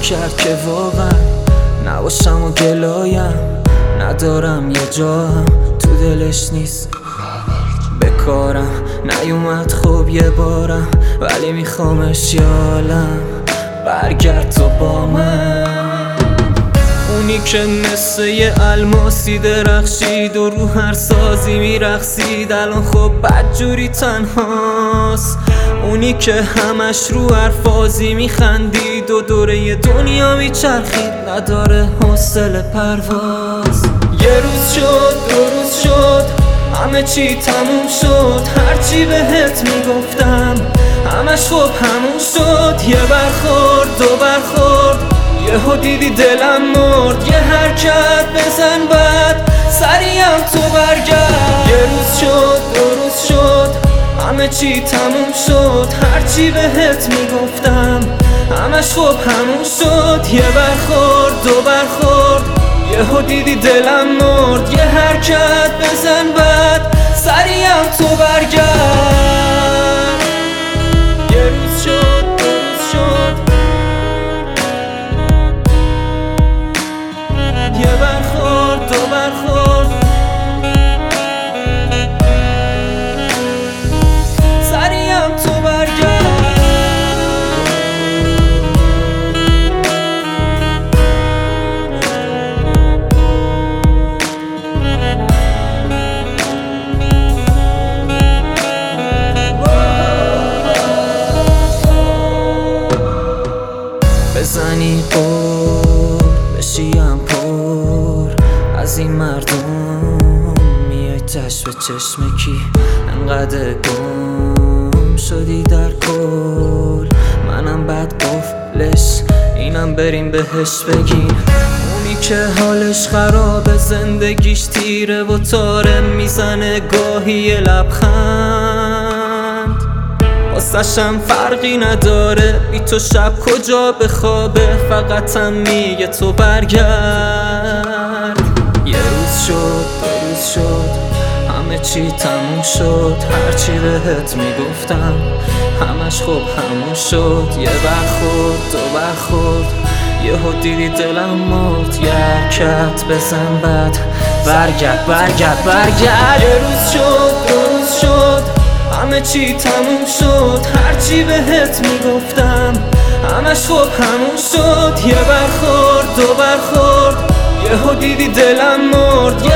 کرد که واقعا نباشم و گلایم ندارم یه جا هم تو دلش نیست بکارم نیومد خوب یه بارم ولی میخوامش یالم برگرد تو با من اونی که مثل یه الماسی درخشید و رو هر سازی میرقصید الان خب بدجوری تنهاست اونی که همش رو هر فازی میخندید و دوره دنیا میچرخید نداره حوصله پرواز یه روز شد دو روز شد همه چی تموم شد هرچی بهت میگفتم همش خب همون شد یه برخورد دو برخورد یهو دیدی دلم مرد یه حرکت بزن بعد سریعم تو برگرد یه روز شد دو روز شد همه چی تموم شد هرچی بهت میگفتم همش خب همون شد یه برخورد دو برخورد یهو دیدی دلم مرد یه حرکت بزن بعد سریعم تو برگرد یه روز شد دو روز شد یه برخورد دو برخورد سریعم تو برگرد بزنی پر بشیم پر از این مردم میای چشم به چشم کی انقدر گم شدی در کل منم بد قفلش اینم بریم بهش بگیم اونی که حالش خرابه زندگیش تیره و تاره میزنه گاهی لبخند واسه‌شم فرقی نداره بی تو شب کجا بخوابه فقط هم میگه تو برگرد یه روز شد دو روز شد همه چی تموم شد هرچی بهت میگفتم همش خب همون شد یه برخورد دو برخورد یهو دیدی دلم مرد یه حرکت بزن بعد برگرد یه روز شد دو روز شد همه چی تموم شد هرچی بهت میگفتم همش خب همون شد یه برخورد دو برخورد یهو دیدی دلم مرد یه